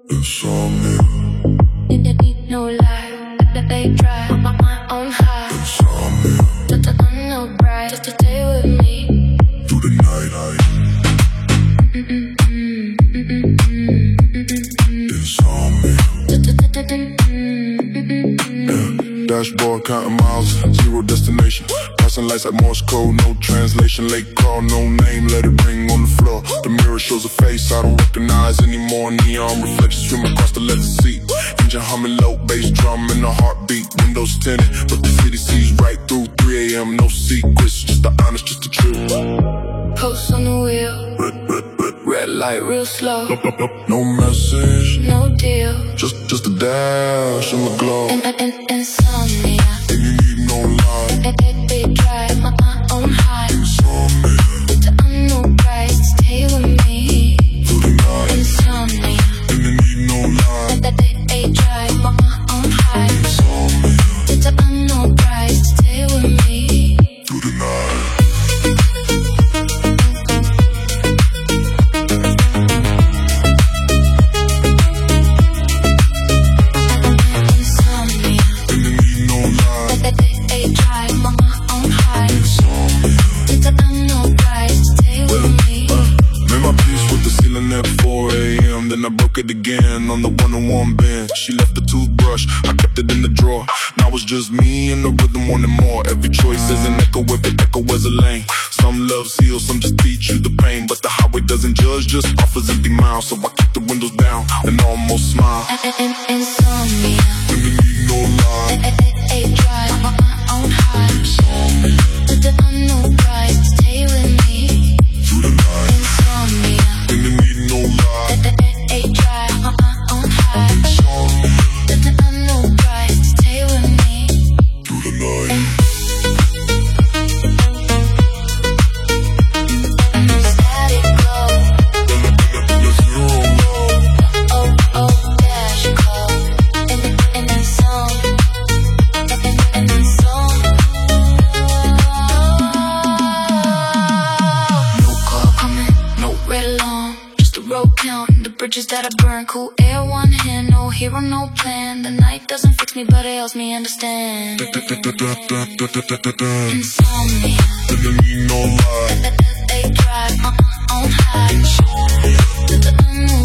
Insomnia. No lie, that they drive on my own high. Insomnia. No bright, just to stay with me Through the night. Insomnia. Dashboard counting miles, zero destination. Passing lights like Morse code, no translation. Late call, no name, let it ring on the floor. The mirror shows a face I don't recognize anymore. Neon reflections swim across the leather seat. Engine humming low, bass drum in a heartbeat. Windows tinted, but the city sees right through. 3 a.m., no secrets, just the honest, just the truth. Post on the wheel, Red light, real slow. no message, No deal. just a dash in the glow. Insomnia. And you need no lie. They drive my own high. Insomnia. The unknown price, stay with me Through the night. Insomnia. And you need no lie. They drive my own high. Insomnia. The unknown price, stay with me Through the night. Insomnia. And you need no lie. They drive my own high. Insomnia. The unknown price, stay with me Made my peace with the ceiling at 4 a.m. Then I broke it again on the one-on-one bench. She left the toothbrush, I kept it in the drawer. Now it's just me and the rhythm wanting more. Every choice is an echo, every echo is a lane. Some love heal, some just teach you the pain. But the highway doesn't judge, just offers empty miles. So I keep the windows down and almost smile. Insomnia. And you need no lie. They drive my own high. Insomnia. The unknown price, stay with me Through the night. Insomnia. And you need no lie. They drive my own high. Insomnia. The unknown price, stay with me Through the night. Static glow. Let's zero low. Oh, dash cold. And then some. And then some. No call coming, no red alarm. Just a road count, the bridges that I burn. Cool air, one hand, no hero, no plan. The night doesn't fix me, but it helps me understand. Insomnia. And you need no lie. They drive my own high. The unknown